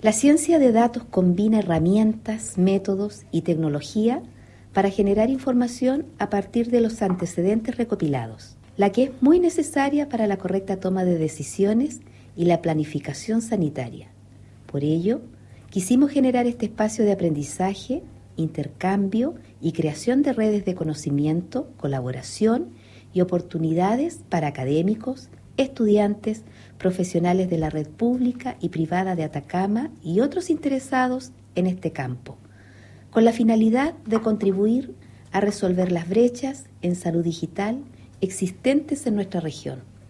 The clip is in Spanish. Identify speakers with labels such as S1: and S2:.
S1: La ciencia de datos combina herramientas, métodos y tecnología para generar información a partir de los antecedentes recopilados, la que es muy necesaria para la correcta toma de decisiones y la planificación sanitaria. Por ello, quisimos generar este espacio de aprendizaje, intercambio y creación de redes de conocimiento, colaboración y oportunidades para académicos, estudiantes, profesionales de la red pública y privada de Atacama y otros interesados en este campo, con la finalidad de contribuir a resolver las brechas en salud digital existentes en nuestra región.